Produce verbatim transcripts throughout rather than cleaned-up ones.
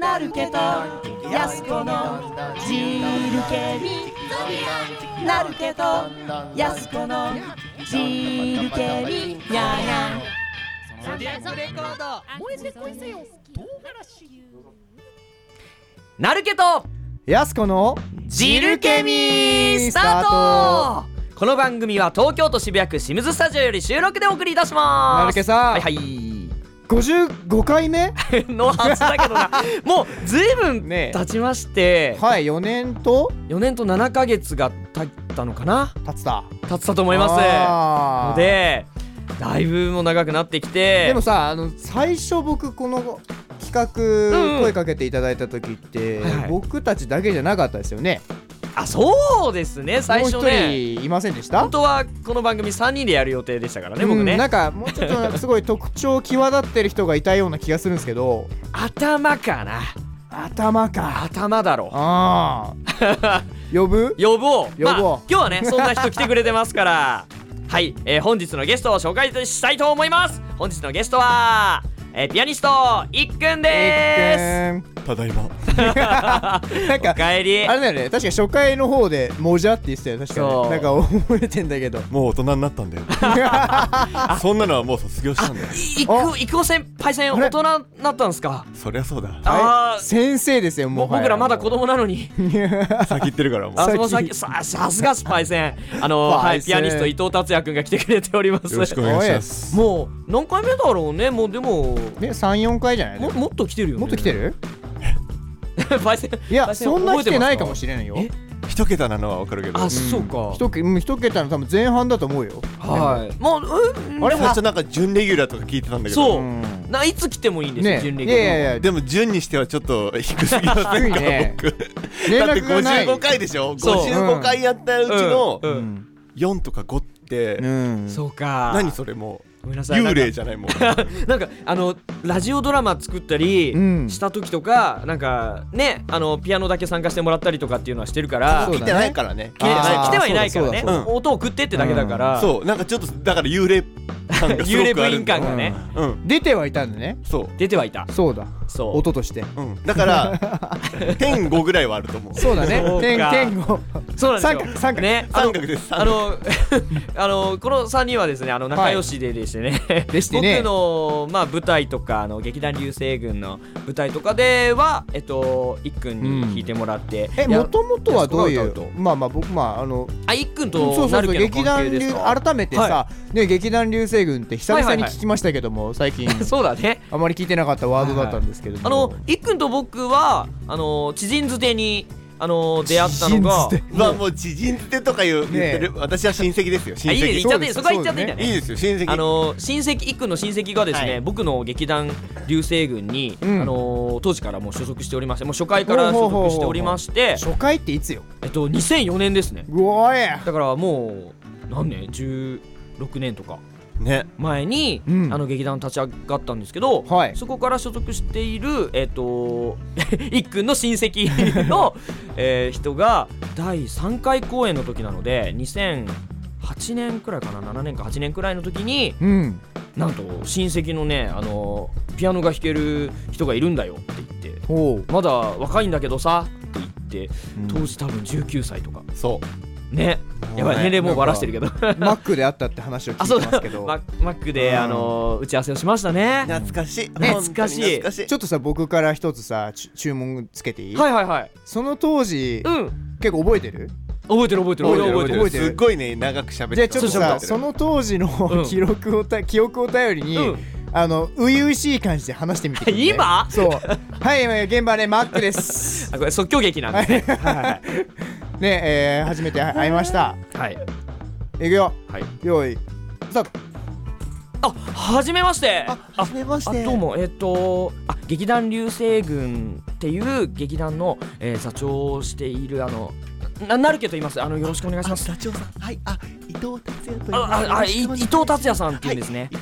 なるけとやすこのジールケミなるけとやすこのジールケミニャーニャンソディアックレコード燃えてこいせよ唐辛子なるけとやすこのジールケミスタート。この番組は東京都渋谷区シムズスタジオより収録でお送りいたします。 なるけさん、 はいはいごじゅうごかいめのはずだけどなもうずいぶんね経ちまして、 はいよねんとよねんとななかげつが経ったのかな、 経つた経ってたと思いますあーので、だいぶも長くなってきて、 でもさ、あの最初僕この企画、 うんうん声かけていただいた時って、 はいはい僕たちだけじゃなかったですよね。 あ、そうですね、最初もうね一人いませんでした？ 本当はこの番組さんにんでやる予定でしたからね、僕ね。 うん、なんかもうちょっとすごい特徴際立ってる人がいたような気がするんですけど頭かな、 頭か頭だろああ呼ぶ呼ぼう呼ぼうまあ、今日はねそんな人来てくれてますからはい、えー、本日のゲストを紹介したいと思います。本日のゲストは、えー、ピアニストいっくんでただいま。 なんーす。 かおかえり。 あれだよね、確か初回の方でもじゃって言ってたよ、確かそうになんか覚えてんだけどもう大人になったんだよ。そんなのはもう卒業したんだよ。 いくいくお先輩戦大人になったんすか。 そりゃそうだ。 あー先生ですよ、もうも僕らまだ子供なのに先行ってるからもう。 あ、その先先ささすがスパイセンあのー、はい、 スパイセンピアニスト伊藤達也くんが来てくれております。 よろしくお願いします。 もう何回目だろうね。もうでもね、さん、よんかいじゃない？ ももっと来てるよね。 もっと来てる？ パイセンいや、 パイセンそんな来てないか覚えてますもしれないよ。 え一桁なのはわかるけど。 あ、そうか。 一桁、うん一桁の多分前半だと思うよ。 はい。もう、うん、 あれ最初なんか準レギュラーとか聞いてたんだけど。 そううんないつ来てもいいんですよ、 ね、 準レいギュラーやいやいや、 でも準にしてはちょっと低すぎませんか、 低いね僕。 連だって絡がないごじゅうごかいでしょ。 そうごじゅうごかいやったうちのうんうんよんとかごってうんそうか。 何それもごめんなさい。 う幽霊じゃないもん。 なんかあのラジオドラマ作ったりうんした時とか、なんかね、あのピアノだけ参加してもらったりとかっていうのはしてるから、 そう来てないからね。 来てないあー来てはいないからね、 そうだそうだ音を送ってってだけだから、 そうなんかちょっとだから幽霊感がす幽霊部員ごくあるんだよ。 感がね、 うん出てはいたんだね。 そう。 出てはいた。 そうだ、 そう音として。 うん、だから点ごぐらいはあると思う。 そうだねそう。か点点五。 そうなんですよ。 三角三角ね、あの三角です。 あのあのこのさんにんはですね、あの仲良しででしてね、 でしてね僕のまあ舞台とか、あの劇団流星群の舞台とかでは、えっといっくんに弾いてもらって、 え、 いやもともとはどういうやすこが歌うとまあまあ僕まああのあ、いっくんそうそうそうとなるけの劇団流関係ですか。 改めてさはね、劇団流星群って久々にはいはいはい聞きましたけども、最近そうだね。 あまり聞いてなかったワードだったんですけども、 あのいっくんと僕はあの知人づてにあの出会ったのが、 知人づてまあもう知人づてとか言う言ってる。私は親戚ですよ。親あ、いいね、 戚。 言っちゃっていい、 そそうこはですそうで言っちゃっていいんだね。 いいですよ親戚。 あの親戚いっくんの親戚がですね、 はい僕の劇団流星群に、 うんあの当時からもう所属しておりまして、もう初回から所属しておりまして、 初回っていつよ？ えっとにせんよねんですね。 うおいだからもう何年じゅうろくねんとかね。 前に、 うんあの劇団立ち上がったんですけど、 はいそこから所属しているえっといっくんの親戚の、えー人がだいさんかい公演の時なのでにせんはちねんくらいかな、ななねんかはちねんくらいの時に、 うんなんと親戚のね、あのピアノが弾ける人がいるんだよって言って、 ほうまだ若いんだけどさって言って、 うん当時多分じゅうきゅうさいとかそうね、やばい、年齢もうバラしてるけどマックであったって話をあ、そうだ聞いてますけどママックで、 うんあの打ち合わせをしましたね。 懐かしい。 懐かしい本当に懐かしい。 ちょっとさ、僕から一つさち注文つけていい？ はいはいはい。 その当時うん。 結構覚えてる？ 覚えてる覚えてる俺覚えてる覚えてるすっごいね長く喋ってじゃあちょっとそうさ、 そうその当時のうん記録をた記憶を頼りに、 うんあの初々しい感じで話してみてくれね。 今そうはい、現場でマックですあ、これ即興劇なんですね。はねえー、初めて会いました。 いはいいくよ、 はい。 用意スタート。 あ、はじめまして。 あ、はじめましあ、 て。 どうも、えっとあ、劇団流星群っていう劇団の、えー座長をしているあのななるけと言います。あのよろしくお願いします。 あ、社長さん。はい。あ、伊藤達也と言います。 あああい伊藤達也さんっていうんですね。 はい伊藤達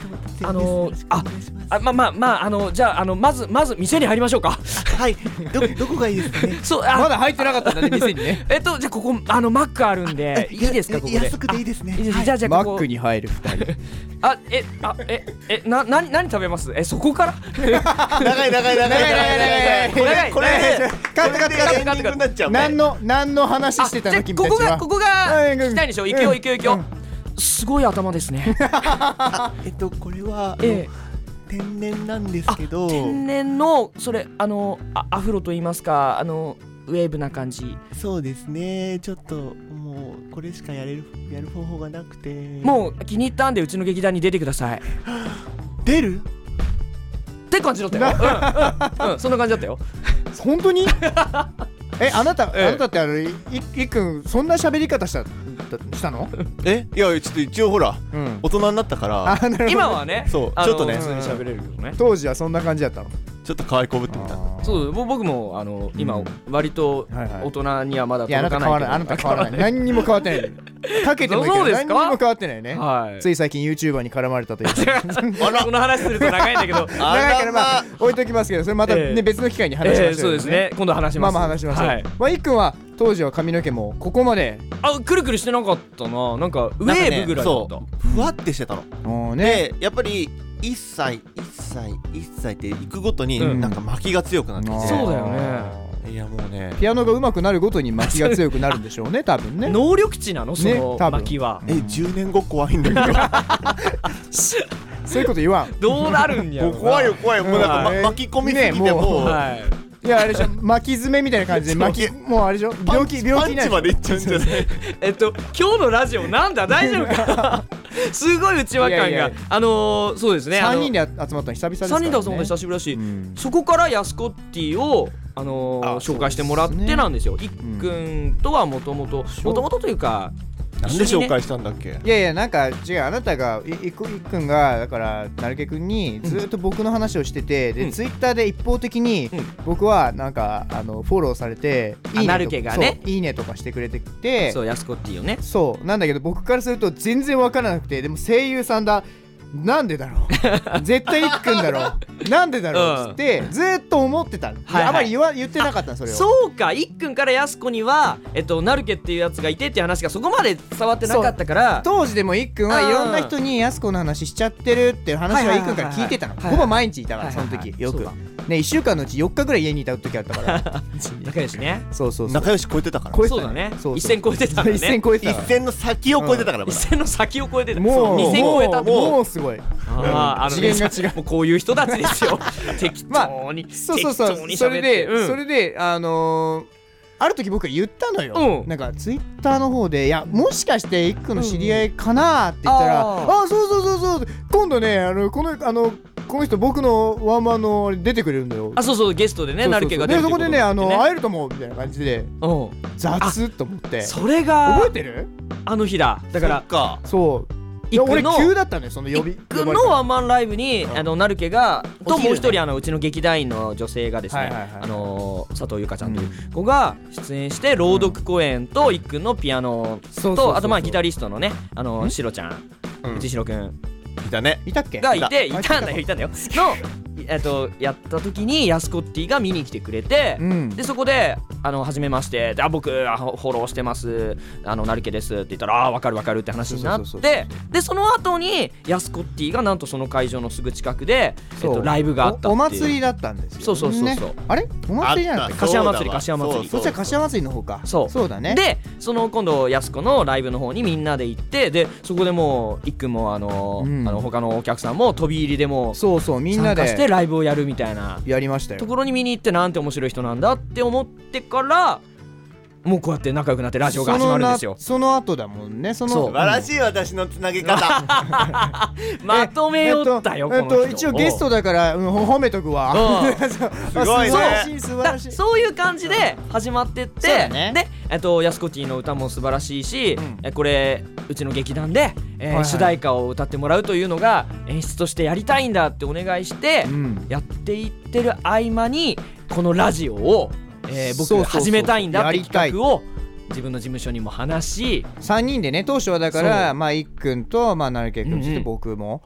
あのー、ああまあまあまああのじゃああのまずまず店に入りましょうか。 はいどどこがいいですかね。 そうあまだ入ってなかったんだね店にね。 えっとじゃあここあのマックあるんでいいですかここで。 安くていいですね。 いいですじゃあじゃあここマックに入るふたり。 あえあええな何何食べます？えそこから？ 長い長い長い長い長い長いこれこれカットカットカットエンディングになっちゃう。 何の何の話してたのあじゃあここ君たちは。 がここがはい聞きたいんでしょ。行くようん行くよ行くよ。すごい頭ですね。 えっとこれはええ天然なんですけど。 天然のそれあのあアフロと言いますかあのウェーブな感じ。 そうですね。ちょっともうこれしかやれるやる方法がなくて。 もう気に入ったんでうちの劇団に出てください。 出る？ って感じだったよ。うんうんうんそんな感じだったよ。 本当に？えあなたええあなたってあのいいっくんそんな喋り方したしたの？ えいやちょっと一応ほらうん。 大人になったからあなるほど。 今はねそうあのちょっとね普通に喋れるけどね。 当時はそんな感じだったの。 ちょっと可愛いこぶってみた。 そうぼ僕もあの今うん割とはいはい大人にはまだいやあな届かないけど。 た変わらないあなた変わらない何にも変わってないかけてもいいけどそうですか何にも変わってないね。 はい。 つい最近 YouTuber に絡まれたというこの話すると長いんだけど。 長いからまあ置いときますけどそれまたええね別の機会に話しましょうよえーそうですね今度話します。 まあまあ話しましょう。 はいまあいっくんは当時は髪の毛もここまであくるくるしてなかったな。なんかウェーブぐらいだった。 ふわってしてたの。 もうねでやっぱりいっさいいっさいいっさいっていくごとにうんなんか巻きが強くなってきて。 そうだよね。 いやもうね。 ピアノが上手くなるごとに巻きが強くなるんでしょうね多分ね。 能力値なのそのね多分巻きは。 えじゅうねんご怖いんだけど。 そういうこと言わん。 どうなるんやろな。 もう怖いよ怖いよ。もうなんか、 はいま、巻き込みすぎてねもうもう、 はい。 いやあれでしょ巻き爪みたいな感じで巻きもうあれでしょ病気病気になるパンチまでいっちゃうんじゃない？ えっと今日のラジオなんだ大丈夫か。すごい内輪感がいやいやあのーそうですね。 さんにんでで集まったの久々ですからね。 三人で遊んだ久しぶりだし、 うんそこからヤスコッティをあのーあ紹介してもらっそうですねてなんですよ。いっくんとはもともともともとというかなんで紹介したんだっけ？ いやいやなんか違うあなたがいいっくんがだからなるけくんにずっと僕の話をしてて、 うんでツイッターで一方的にうん僕はなんかあのフォローされてあないいねとるけがねそういいねとかしてくれててそうヤスコッティをね。 そうなんだけど僕からすると全然わからなくてでも声優さんだなんでだろう絶対いっくんだろうなんでだろうっつってずーっと思ってたの、 はいはいあまり言わ言ってなかったのそれをそうかいっくんからヤスコにはえっとナルケっていうやつがいてっていう話がそこまで伝わってなかったから当時でもいっくんはうんいろんな人にやす子の話しちゃってるっていう話はいっくんから聞いてたのはいはいはいほぼ毎日いたからそのはいはいはい時よくそうだねいっしゅうかんのうちよっかぐらい家にいた時あったから仲良しね。 そうそうそう仲良し超えてたから超えてたそうだねそうそう一線超えてたんだね。 一線超えてた一から線の先を越えてたからまだ。 一線の先を超えてた。 もう二線超えたってもうもうすごいあーあのね次元が違うもうこういう人たちですよ。適当に、 そうそうそ適当にうそれで、 喋ってそれであのー、ある時僕が言ったのよ、 うんなんかツイッターの方でいやもしかしていっくんの知り合いかなって言ったら、 うんああそうそうそうそう今度ねあのこのあのこの人僕のワンマンの出てくれるんだよあそうそうゲストでねそうそうそうナルケが出るでそこでねあのあ会えると思うみたいな感じでうん雑と思ってそれが覚えてるあの日だだからそっか。 そういや俺いっくんの急だったのよその呼びいっくんのワンマンライブにうんあのナルケがとお昼ねもう一人あのうちの劇団員の女性がですねはいはいはいあの佐藤由香ちゃんという子が出演して朗読公演といっくんのピアノそうそうそうそうとあとまあギタリストのねあのシロちゃんうん内城くんいたね。 いたっけがいていいたたんだよいたんだよのえっとやった時にヤスコッティが見に来てくれてうんでそこであの初めましてであ僕あフォローしてますあの成家ですって言ったらあ分かる分かるって話になっそうそうそうてでその後にヤスコッティがなんとその会場のすぐ近くで、えっそうと、ライブがあったっていうおお祭りだったんですよそうそうそうそうねあれお祭りじゃなくてあった柏祭りそうだわ柏祭りそっちは柏祭りの方かそうそうだねでその今度やす子のライブの方にみんなで行ってでそこでもういっくんもあの,、 うんあの他のお客さんも飛び入りでもうそうそうみんな参加してでライブをやるみたいなやりましたよところに見に行ってなんて面白い人なんだって思ってからもうこうやって仲良くなってラジオが始まるんですよ。 そのなその後だもんねそのそう素晴らしい私のつなげ方。 まとめよったよ、 えっと、 この人えっと一応ゲストだから、うん、ほ褒めとくわうんそうすごいね素晴らしい素晴だらしいそういう感じで始まってって、 そうだねで、えっと、ヤスコティの歌も素晴らしいし、 うんえこれうちの劇団で、えーはいはい主題歌を歌ってもらうというのが演出としてやりたいんだってお願いして、 うんやっていってる合間にこのラジオを、えー僕そうそうそう始めたいんだってやりたい企画を自分の事務所にも話しさんにんでね当初はだかそらまあいっくんとまあなるけくんそしてうんうん僕も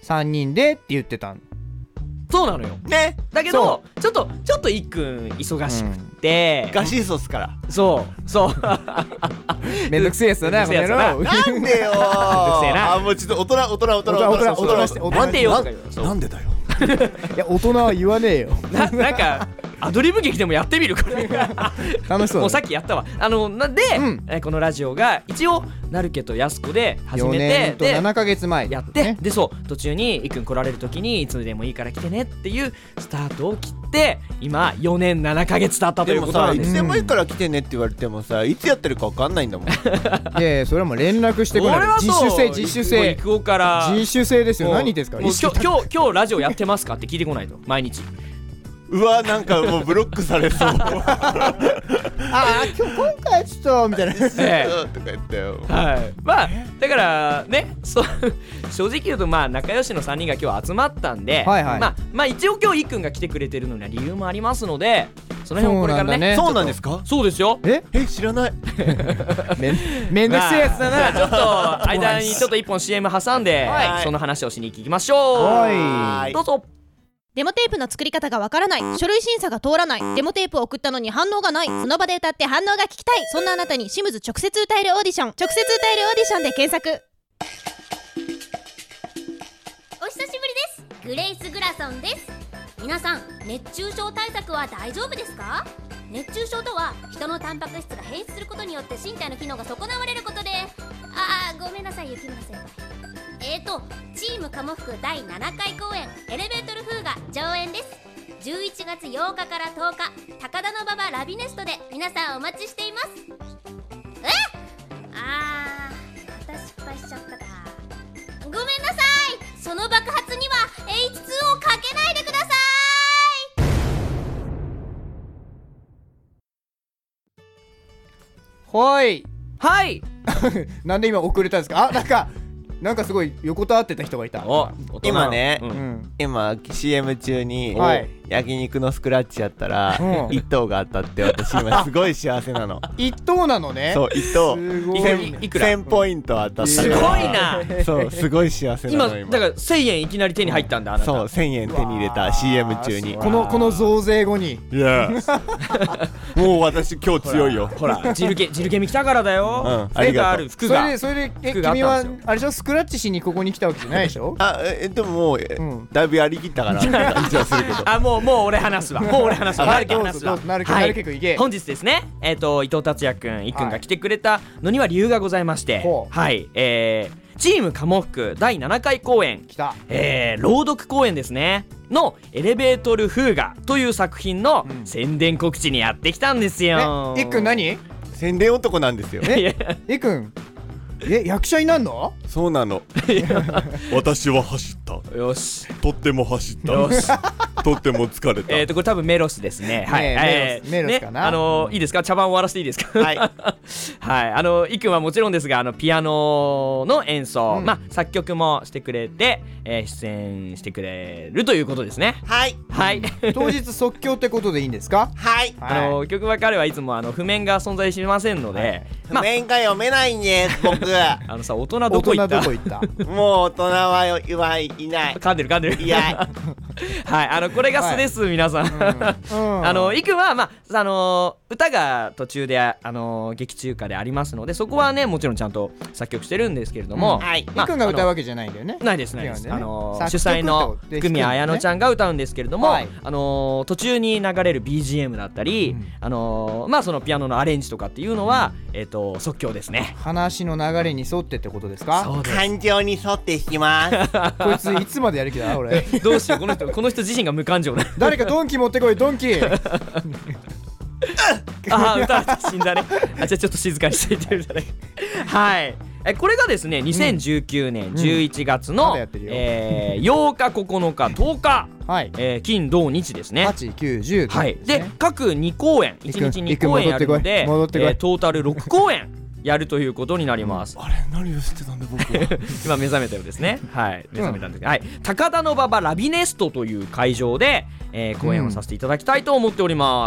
さんにんでって言ってたんそうなのよねだけどちょっとちょっといっくん忙しくて、 ガシーソスからそうそうめんどくせえやつだなこの野郎なんでよくせえなあもうちょっと大人大人大人大人大人して大人なんでよとか言うそうなんでだよいや大人は言わねえよななんかアドリブ劇でもやってみるこれ楽しそうもうさっきやったわあのなんで、 うんえーこのラジオが一応なるけとやすこで始よめねんとてでななかげつまえやって、 ねでそう途中にいっくん来られる時にいつでもいいから来てねっていうスタートを切って今よねんななかげつ経ったというでもさことなんですいつでもいいから来てねって言われてもさいつやってるか分かんないんだもんいやいやそれはもう連絡してこない俺は自そう主性自主性行こうから自主性ですよもう何ですかもう意識今日今日今日ラジオやってますかって聞いてこないと毎日うわなんかもうブロックされそうああ今日今回ちょっとみたいなええとか言ったよはい、まあだからねそう正直言うとまあ仲良しのさんにんが今日集まったんで、 はいはいまあまあ一応今日いっくんが来てくれてるのには理由もありますのでその辺をこれからねそうなんですかそうですよええ知らないめんめんどくせえやつだなまあちょっと間にちょっと一本 シーエム 挟んで、 はいその話をしに行きましょうはいどうぞデモテープの作り方がわからない、書類審査が通らない、デモテープを送ったのに反応がない、その場で歌って反応が聞きたい、そんなあなたにシムズ直接歌えるオーディション、直接歌えるオーディションで検索。 お久しぶりです。グレイス・グラソンです。皆さん、熱中症対策は大丈夫ですか？熱中症とは人のタンパク質が変質することによって身体の機能が損なわれることで、あーごめんなさい雪村先輩。えーとチームカモフクだいななかい公演エレベートルフーが上演です。じゅういちがつようかからとおか高田馬場ラビネストで皆さんお待ちしています。えあーまた失敗しちゃったか。ごめんなさい。その爆発には エイチツー をかけないでください。 ほいはいなんで今遅れたんですかあなんかなんかすごい横たわってた人がいたお今ねうんうん今 シーエム 中にはい焼肉のスクラッチやったらうん一等が当たって私今すごい幸せなの一等なのねそう一等すごいいいくらせんポイント当たったすごいなそうすごい幸せな今の今だからせんえんいきなり手に入ったんだあなたそうせんえん手に入れた シーエム 中にこのこの増税後にいやもう私今日強いよほらジルケジルケミ来たからだよ、 うんありがとう服がある服がそれでそれでえ服があっ君はたんですよあれでしょスクラッチしにここに来たわけじゃないでしょあえでももうえうんだいぶやりきったから感じはするけどあもうもう俺話すわもう俺話すわはないるけどう話すわぞどうぞなるけはいなるけくんいけ本日ですねえっ、と伊藤達也くんいっくんが来てくれたのには理由がございましてほうはいえー、チームカモフクだいななかい公演来たえー、朗読公演ですねのエレベートルフーガという作品のうん宣伝告知にやってきたんですよえいっくん何宣伝男なんですよいやいっくんえ役者になんのそうなの私は走ったよしとっても走ったよしとっても疲れたえーとこれ多分メロスですねはいねええーメロスメロスかなねあのーいいですか茶番終わらせていいですかはいはいあのいっくんはもちろんですがあのピアノの演奏、 うんまあ作曲もしてくれて、えー出演してくれるということですねはいはい当日即興ってことでいいんですかはいあの曲は彼はいつもあの譜面が存在しませんので、まあ譜面が読めないんです僕あのさ大人大どこ行った人どこ行ったもう大人はよはいいない噛んでる噛んでるいやはいあのこれが素です、皆さん、 うんあのいくんはまああの歌が途中であの劇中歌でありますのでそこはねもちろんちゃんと作曲してるんですけれども、 うんはいいっくんが歌うわわけじゃないんだよねないですないです、 違うんだよねあの作曲主催のと久宮綾乃ちゃんが歌うんですけれども、 はいあの途中に流れる ビージーエム だったり、 うんあのまあそのピアノのアレンジとかっていうのは、えっ、と即興ですね。 話の流れに沿ってってことですかそうです感情に沿って弾きますこいついつまでやる気だ俺どうしようこの人この人自身が無感情だ誰かドンキ持ってこいドンキああ、歌われて死んだね。あ、じゃあちょっと静かにしていてるじゃない。はい。えこれがですね、にせんじゅうきゅうねんじゅういちがつの、 まだやってるよえーようか、ここのか、とおか、 はいえー金、土、日ですね。 はち、きゅう、じゅうはい。で、各に公演、いちにちに公演やるので、 戻ってこい戻ってこいえートータルろく公演やるということになります。 あれ何をしてたんだ僕は今目覚めたようですね。はい、目覚めたんですが、はい、高田馬場ラビネストという会場で、えー公演をさせていただきたいと思っております。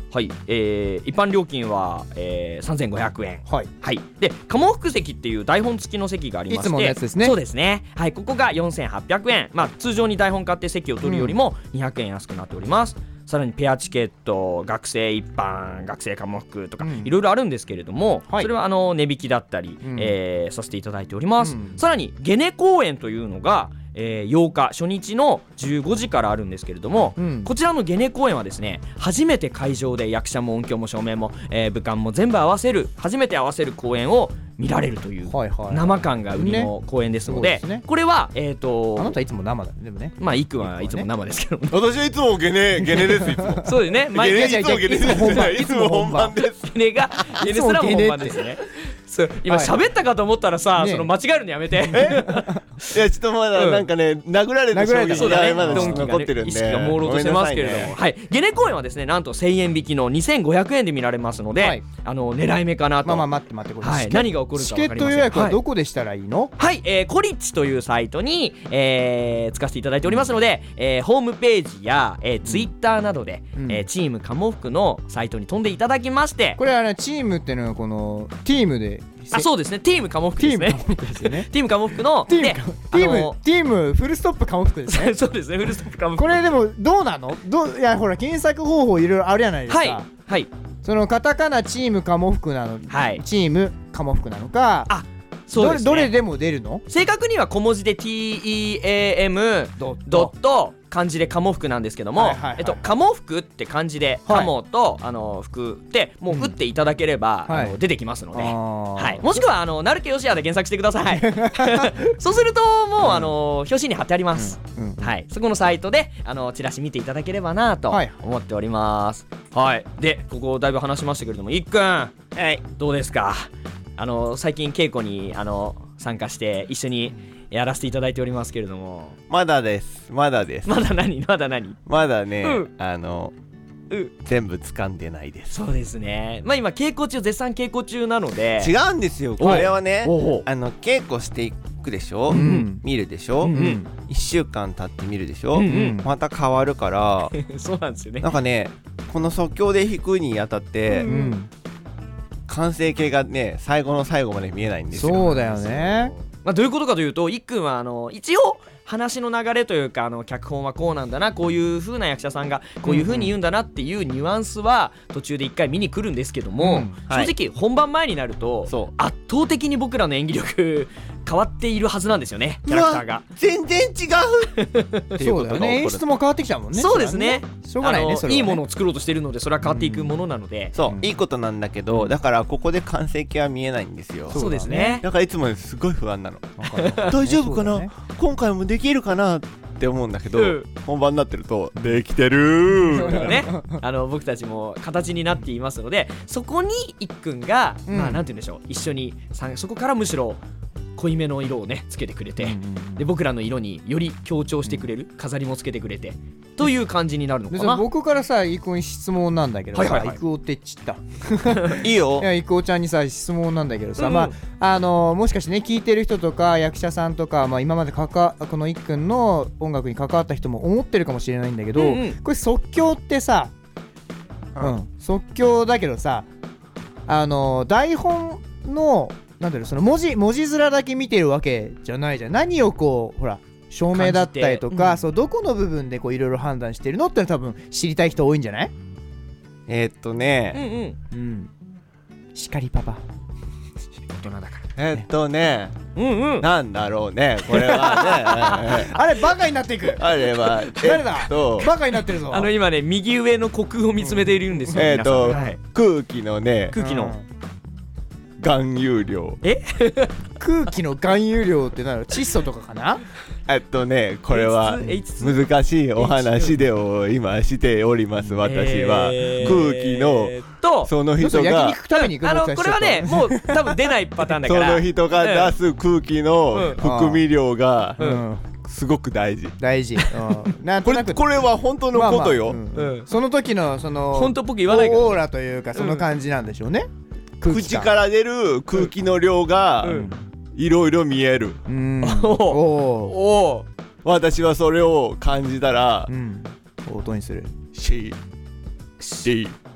はい、えー、一般料金は、えー、さんぜんごひゃくえん。 はい、 はい、で鴨福席っていう台本付きの席がありまして、 いつものやつですね。 そうですね、はい、ここがよんせんはっぴゃくえん、まあ、通常に台本買って席を取るよりもにひゃくえん安くなっております。さらにペアチケット、学生一般、学生鴨福とか、うん、いろいろあるんですけれども、はい、それはあの値引きだったり、うん、えー、させていただいております、うん、さらにゲネ公演というのが、えー、ようか初日のじゅうごじからあるんですけれども、うん、こちらのゲネ公演はですね、初めて会場で役者も音響も照明も、えー、武漢も全部合わせる初めて合わせる公演を見られるという生感が売りの公演ですので、ね、これはえっ、ー、とあなたいつも生だね。でもね、 まあいくはいつも生ですけど、ね、 私はいつもゲネゲネですいつもそうですね、 ゲネいつもゲネですいつも本番です。 ゲネがゲネすらも本番ですね。そう今喋ったかと思ったらさ、 ね、 その間違えるのやめて。 いやちょっとまだなんかね、うん、殴られた衝撃がまだ残ってるんで、 意識が朦朧としてますけれども、ね、はい、ゲネ公演はですねなんとせんえん引きのにせんごひゃくえんで見られますので、はい、あの狙い目かなと。 まあまあ待って待って、これ、 はい、何が起こるか分かりません。 チケット予約はどこでしたらいいの？ はい、はい、えー、コリッチというサイトに、えー、使わせていただいておりますので、えー、ホームページや、えー、ツイッターなどで、うん、えー、チーム鴨福のサイトに飛んでいただきまして、 これはねチームっていうのはこのティームで、 あ、そうですね、チーム鴨福ですね。チーム鴨福のティームティームティームフルストップ鴨福ですね。 そうですね、フルストップ鴨福。 これでもどうなの？どう、いやほら検索方法いろいろあるじゃないですか。 はいはい。 そのカタカナチーム鴨福なの、はい、チーム鴨福なのか、 あ、そうですね、 どれ、どれでも出るの？ 正確には小文字で ティーイーエーエム ドット漢字で鴨福なんですけども、えっと鴨福って漢字で鴨と、あの福ってもう打っていただければ、あの出てきますので、はい、もしくはあの成家義也で検索してください。そうするともうあの表紙に貼ってあります。はい、そこのサイトであのチラシ見ていただければなと思っております。はい、でここだいぶ話しましたけれども、いっくん、はい、どうですか？あの最近稽古にあの参加して一緒にやらせていただいておりますけれども。 まだですまだですまだ何まだ何まだね、うん、あの、 うん、 全部掴んでないです。 そうですね、まあ今稽古中、絶賛稽古中なので。 違うんですよ、これはね、あの稽古していくでしょ、うん、見るでしょ、うんうん、いっしゅうかん経って見るでしょ、うんうん、また変わるからそうなんですよね。 なんかね、この即興で弾くにあたって、うんうん、完成形がね最後の最後まで見えないんですよ。 そうだよね。 まあ、どういうことかというと、いっくんはあの一応話の流れというか、あの脚本はこうなんだな、こういう風な役者さんがこういう風に言うんだなっていうニュアンスは途中で一回見に来るんですけども、うんはい、正直本番前になると圧倒的に僕らの演技力変わっているはずなんですよね、キャラクターが。 全然違うそうだよね、演出も変わってきたもんね。 そうですね、 しょうがないね、それはね。 いいものを作ろうとしてるので、それは変わっていくものなので、 うん、そう、いいことなんだけど、うん、だからここで完成形は見えないんですよ。 そうですね。 だからいつもすごい不安なの。大丈夫かな、ね、今回もできるかなって思うんだけど、うん、本番になってるとできてるーね、あの僕たちも形になっていますので、そこにいっくんが、うん、まあなんて言うんでしょう、一緒にそこからむしろ濃いめの色をねつけてくれて、うんうんうん、で僕らの色により強調してくれる、うん、飾りもつけてくれてという感じになるのかな。 僕からさ、イコに質問なんだけどさ、はいはいはい、イクオってちったいいよ。 いや、イクオちゃんにさ質問なんだけどさ、うん、まああのー、もしかしてね聞いてる人とか役者さんとか、まあ、今までかかこのいっくんの音楽に関わった人も思ってるかもしれないんだけど、うんうん、これ即興ってさ、うん、うん、即興だけどさ、あのー、台本のなんだろう、その文字文字面だけ見てるわけじゃないじゃん。何をこうほら照明だったりとか、うん、そうどこの部分でこういろいろ判断してるのって多分知りたい人多いんじゃない？ えー、っとね、 うんうん、うん、 しかりパパ大人だから。 えー、っとね、 うんうん、 なんだろうね、これはねあれバカになっていく。 あれは誰だ、えっと、バカになってるぞ。 あの今ね右上の虚空を見つめているんですよ、 うん、えー、っと、はい、空気のね、 空気の、うん、 含有量。 え空気の含有量ってなる窒素とかかな。 えっとね、これは難しいお話でを今しております。私は空気のその人が焼肉食べに行くの。 あのこれはねもう多分出ないパターンだからその人が出す空気の含み量がすごく大事大事、うん、なんとなくこれは本当のことよ、 まあまあ、うんうん、その時のその本当っぽく言わないからオーラというかその感じなんでしょうね、 うん、口から出る空気の量がいろいろ見える、うん、 おお私はそれを感じたら、 うん、音にするシーシー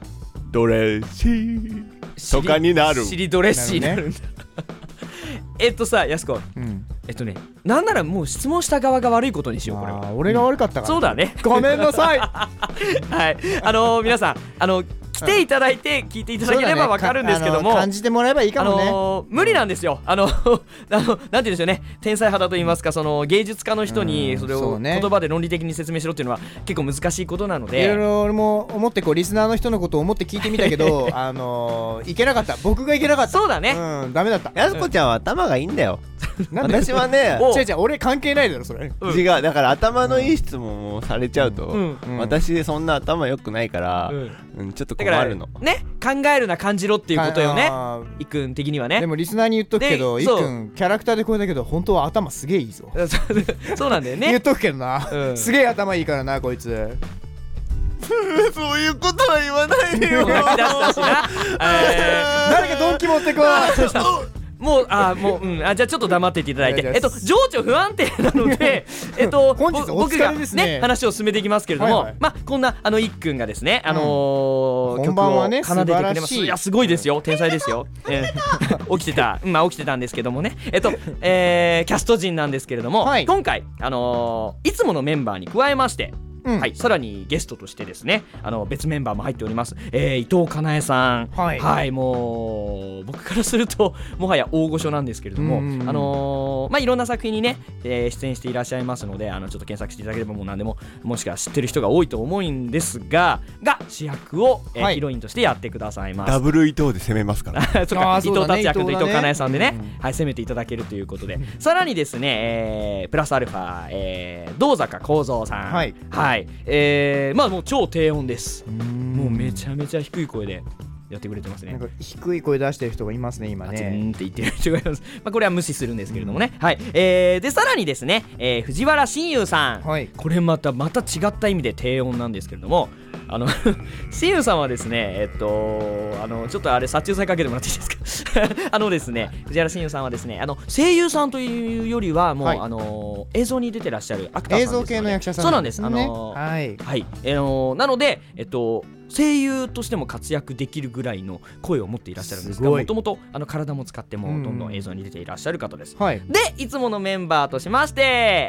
ドレッシーとかになる。 シリドレッシーになるんだえっとさやすこ、うん、えっとねなんならもう質問した側が悪いことにしようこれは。 俺が悪かったから、 そうだねごめんなさいはいあのー、皆さんあの来ていただいて聞いていただければわかるんですけども、 ね、感じてもらえばいいかもね、 あのー、無理なんですよ、あのあのなんて言うんでしょうね、天才肌と言いますかその芸術家の人にそれを言葉で論理的に説明しろっていうのは結構難しいことなので、 いろいろ俺も思ってこうリスナーの人のことを思って聞いてみたけどあのー、いけなかった、僕がいけなかった。 そうだね、 うん、ダメだった。 やすこちゃんは頭がいいんだよ私はね違う違う俺関係ないだろそれ、 うん、違うだから頭のいい質問をされちゃうと、うんうん、私そんな頭良くないから、うんうん、ちょっと困るのね、考えるな感じろっていうことよね、いっくん的にはね。 でもリスナーに言っとくけど、いっくんキャラクターでこれだけど本当は頭すげえいいぞそうなんだよね言っとくけどな、うん、すげえ頭いいからなこいつそういうことは言わないでよ泣き出したしな、 えー、誰かドンキ持ってこいもうあもう、うん、あじゃあちょっと黙っていていただいて、えっと情緒不安定なのでえっと本日お疲れですね、 僕がね話を進めていきますけれども、はいはい、まあこんなあのいっくんがですね、あのーうん、曲を奏でてくれます。いやすごいですよ、天才ですよ、えー、起きてた、まあ起きてたんですけどもね、えっと、えー、キャスト陣なんですけれども、はい、今回あのー、いつものメンバーに加えましてうん、はい、さらにゲストとしてですね、あの別メンバーも入っております、えー、伊藤かなえさん、はい、はい、もう僕からするともはや大御所なんですけれども、うんうん、あのー、まあいろんな作品にね、えー、出演していらっしゃいますので、あのちょっと検索していただければもう何でももしか知ってる人が多いと思うんですが、が主役を、えーはい、ヒロインとしてやってくださいます。 ダブル伊藤で攻めますからそうか、伊藤達也君と伊藤かなえさんでね、うん、はい、攻めていただけるということで、さらにですね、えー、プラスアルファ、えー、道坂幸三さん、はい、はい、えーえー、まあもう超低音です。もうめちゃめちゃ低い声でやってくれてますね。 なんか低い声出してる人がいますね今ね。 パチンって言ってる人がいます。まあこれは無視するんですけれどもね。はい。えー、でさらにですね、えー、藤原信雄さん、はい、これまたまた違った意味で低音なんですけれども、あの信雄さんはですね、えっとあのちょっとあれ殺虫剤かけてもらっていいですかあのですね、藤原信雄さんはですね、あの声優さんというよりはもう、はい、あの映像に出てらっしゃるアクターさんです、ね、 映像系の役者さん、 そうなんです。あのはい、 はい、えー、のなのでえっと声優としても活躍できるぐらいの声を持っていらっしゃるんですが、もともと体も使ってもどんどん映像に出ていらっしゃる方です、うん、はい、でいつものメンバーとしまして、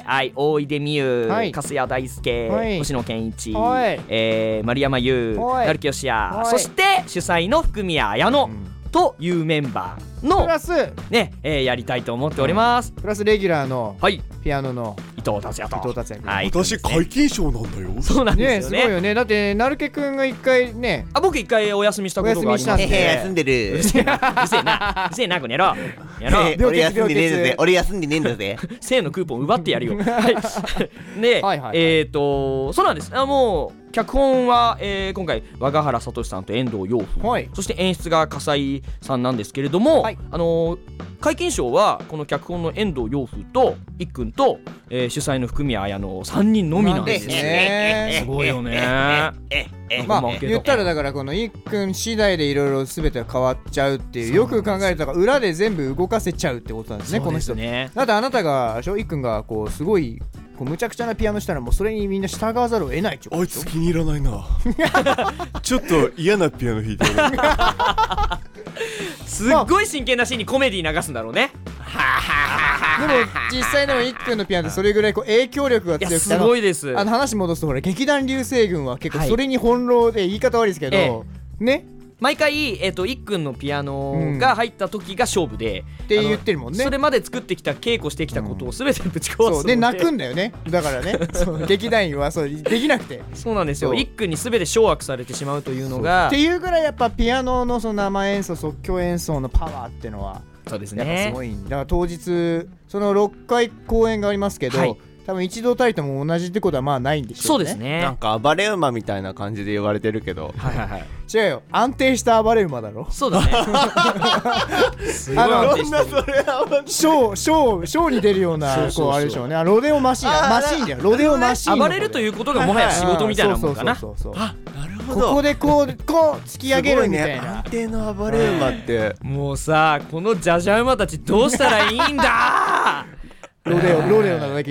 はい、大出美優、はい、粕谷大輔、はい、星野健一、はい、えー、丸山優、成木義也、そして主催の福宮綾乃、うん、というメンバーのプラスね、えー、やりたいと思っております、 うん、プラスレギュラーの、はい、ピアノの伊藤達也と伊藤達也、 はい、私皆勤賞なんだよ。 そうなんですよね。 ね、すごいよね。だって成毛くんが一回ね、 あ、僕一回お休みしたことがありまして、 へへ休んでる。 うるせえな、うるせえな、うるせえな、この野郎。やろう。 俺休んでねえんだぜ。俺休んでねえんだぜ。 生のクーポン奪ってやるよ。はい。で、はいはいはい、えっ、ー、とそうなんです。あ、もう脚本は、えー、今回和賀原聡さんと遠藤洋風、はい、そして演出が笠井さんなんですけれども、はい、あのー、皆勤賞はこの脚本の遠藤洋風といっくんと、えー、主催の福宮綾のさんにんのみなんですね。すごいよね。 まあ言ったらだからこのいっくん次第でいろいろ全て変わっちゃうっていう、よく考えたら裏で全部動かせちゃうってことなんですね、この人。だってあなたがいっくんがこうすごいこうむちゃくちゃなピアノしたらもうそれにみんな従わざるを得ないっちゅう。 あいつ気に入らないなちょっと嫌なピアノ弾いてるすっごい真剣なシーンにコメディ流すんだろうね。 でも実際でもいっくんのピアノってそれぐらいこう影響力が強くて、 すごいです。 あの話戻すとほら劇団流星群は結構それに翻弄で、言い方悪いですけど、ええ、ね、 毎回、えー、といっくんのピアノが入った時が勝負で、うん、 って言ってるもんね。 それまで作ってきた稽古してきたことを全てぶち壊すので、 そうで泣くんだよね。だからねそう劇団員はそうできなくて、 そうなんですよ。いっくんに全て掌握されてしまうというのがっていうぐらいやっぱピアノのその生演奏即興演奏のパワーっていうのはそうですね、 やっぱすごいんだから当日そのろっかい公演がありますけど、はい、多分一度たりとも同じってことはまあないんでしょうね。 そうですね。 なんか暴れ馬みたいな感じで言われてるけど、 はいはいはい、 違うよ、安定した暴れ馬だろ。 そうだねすごい安定してる。 ショーショーショーに出るようなこうあれでしょうね。ロデオマシーンマシーンだよ。ロデオマシーン。 暴れるということがもはや仕事みたいなもんかな。 そうそうそうそう。 あ、なるほど。 ここでこうこう突き上げるみたいな。 ね、安定の暴れ馬ってもうさ、このジャジャ馬たちどうしたらいいんだロデオロデオなだけに。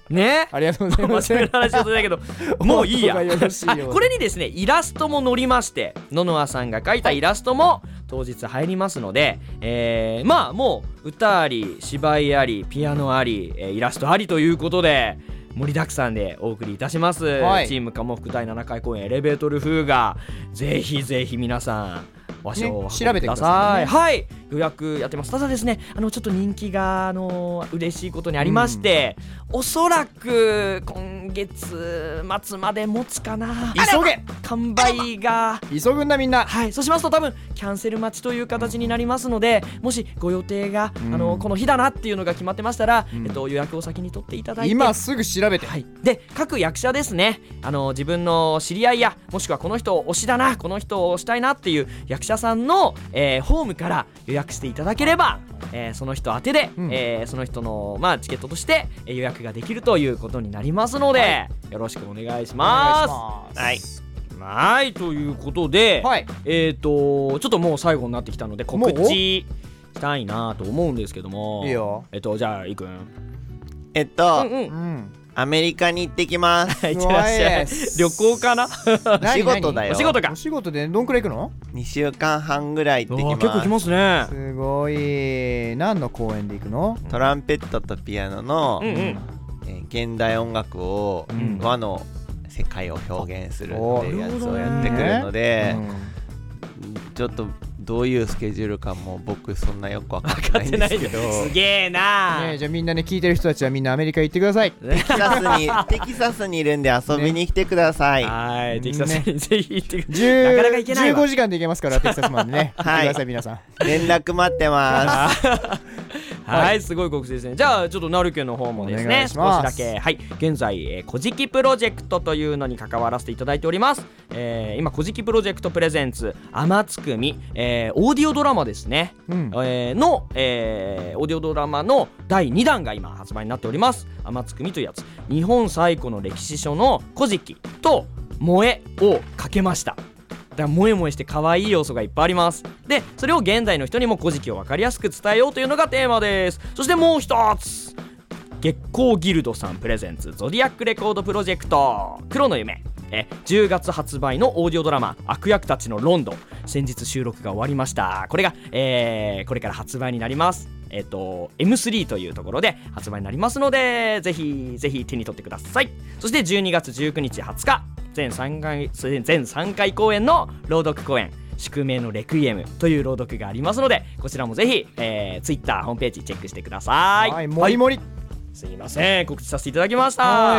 ねありがとうございます。 真面目な話をだけどもういいやお後がよろしいようであこれにですねイラストも載りましてののあさんが描いたイラストも当日入りますので、えー、まあもう歌あり芝居ありピアノあり、えー、イラストありということで盛りだくさんでお送りいたします、はい、チーム鴨福だいななかい公演エレベートル風がぜひぜひ皆さん場所を運んでください、ね、はい予約やってます。ただですねあのちょっと人気があの嬉しいことにありまして、うん、おそらく今月末まで持つかな。 急げ完売が急ぐんだみんな。 はいそうしますと多分キャンセル待ちという形になりますのでもしご予定が、うん、あのこの日だなっていうのが決まってましたら、うんえっと、予約を先に取っていただいて今すぐ調べて、 はい、で各役者ですねあの自分の知り合いやもしくはこの人推しだなこの人を推したいなっていう役者さんの、えー、ホームから予約していただければ、えー、その人宛てで、うんえー、その人の、まあ、チケットとして予約ができるということになりますので、はい、よろしくお願いします。 はい、 はいということで、はい、えっ、ー、とちょっともう最後になってきたので告知したいなと思うんですけどもいいよえっ、ー、とじゃあいくんえっと、 うんうんうんアメリカに行ってきます。 行ってらっしゃい。旅行かな？ 仕事だよ。 お仕事か。 お仕事でどんくらい行くの？ にしゅうかんはんぐらい行ってきます。 結構来ますね。 すごい。何の公演で行くの？ トランペットとピアノの、 うんうんえー、現代音楽を、うん、和の世界を表現するっていうやつをやってくるので、うん、ちょっとどういうスケジュールかも僕そんなよく分かってないんですけどすげえなー、 ね、じゃあみんなね聞いてる人たちはみんなアメリカ行ってください。 テキサスにテキサスにいるんで遊びに来てください、ね、 はいテキサスにぜひ行ってください、 なかなか行けないわじゅうごじかんで行けますからテキサスまでねはい行ってください皆さん連絡待ってますはい、はい、すごい告知ですね。じゃあちょっとなるけの方もですね少しだけはい現在、えー、古事記プロジェクトというのに関わらせていただいております、えー、今古事記プロジェクトプレゼンツ天津組、えー、オーディオドラマですね、うんえー、の、えー、オーディオドラマのだいにだんが今発売になっております。天津組というやつ日本最古の歴史書の古事記と萌えをかけました。だから萌え萌えして可愛い要素がいっぱいあります。でそれを現代の人にも古事記を分かりやすく伝えようというのがテーマです。そしてもう一つ月光ギルドさんプレゼンツゾディアックレコードプロジェクト黒の夢えじゅうがつ発売のオーディオドラマ悪役たちのロンドン先日収録が終わりました。これが、えー、これから発売になります。えっと エムスリー というところで発売になりますのでぜひぜひ手に取ってください。そしてじゅうにがつじゅうくにちはつか全さんかい全さんかい公演の朗読公演宿命のレクイエムという朗読がありますのでこちらもぜひ、えー、Twitter ホームページチェックしてください。 はいもりもり、はいすいません告知させていただきました。 はい、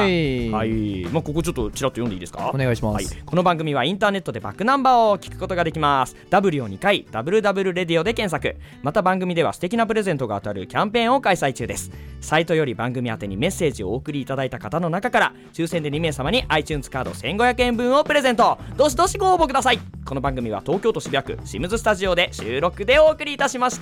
はいまあ、ここちょっとちらっと読んでいいですか？ お願いします、 はい、この番組はインターネットでバックナンバーを聞くことができます。 ダブリュー をにかい ダブリューダブリュー レディオで検索。また番組では素敵なプレゼントが当たるキャンペーンを開催中です。サイトより番組宛てにメッセージをお送りいただいた方の中から抽選でにめいさまに iTunes カードせんごひゃくえんぶんをプレゼント。どしどしご応募ください。この番組は東京都渋谷区シムズスタジオで収録でお送りいたしました。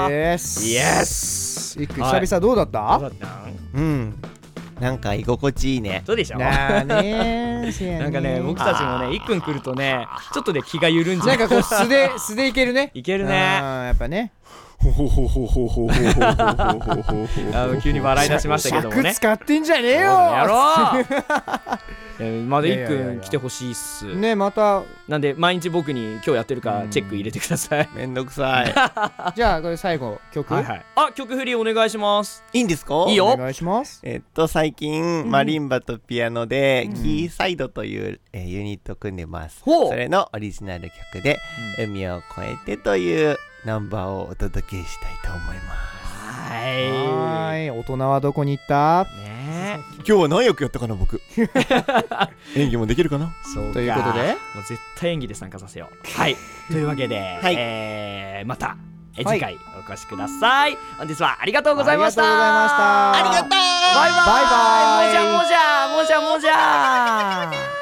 イエスイエスいっくん久々どうだった、 はい、どうだったうんなんか居心地いいね。 そうでしょなねなんかね僕たちもねいっくん来るとねちょっとで気が緩んじゃう。 なんかこう素で素でいけるねいけるねやっぱねほほほほほほほほほほ急に笑い出しましたけどもね尺使ってんじゃねえよやろうまだいっくん来てほしいっすね。またなんで毎日僕に今日やってるかチェック入れてください。 めんどくさいじゃあこれ最後曲、 はいはい、あ曲振りお願いします。 いいんですか？ いいよお願いします。 えっと最近マリンバとピアノでキーサイドという、えー、ユニットを組んでます、うん、それのオリジナル曲で、うん、海を越えてというナンバーをお届けしたいと思います。 はいはい大人はどこに行ったね今日は何役やったかな僕演技もできるかなそうということでもう絶対演技で参加させよう。はいというわけで、はいえー、またえ次回お越しください、はい、本日はありがとうございました。 ありがとうございました。 バイバイバイバイもじゃもじゃもじゃもじゃ